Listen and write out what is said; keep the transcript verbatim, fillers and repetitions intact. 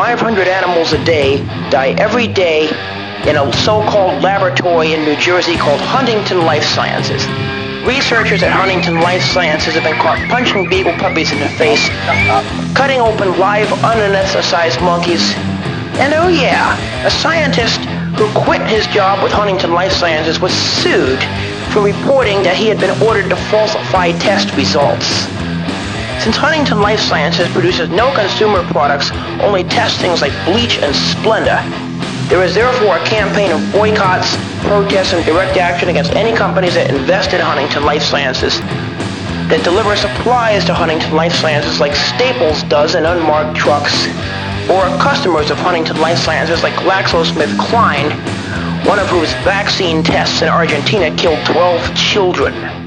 five hundred animals a day die every day in a so-called laboratory in New Jersey called Huntington Life Sciences. Researchers at Huntington Life Sciences have been caught punching beagle puppies in the face, cutting open live, unanesthetized monkeys, and oh yeah, a scientist who quit his job with Huntington Life Sciences was sued for reporting that he had been ordered to falsify test results. Since Huntington Life Sciences produces no consumer products, only testings like bleach and Splenda, there is therefore a campaign of boycotts, protests, and direct action against any companies that invest in Huntington Life Sciences, that deliver supplies to Huntington Life Sciences like Staples does in unmarked trucks, or customers of Huntington Life Sciences like GlaxoSmithKline, one of whose vaccine tests in Argentina killed twelve children.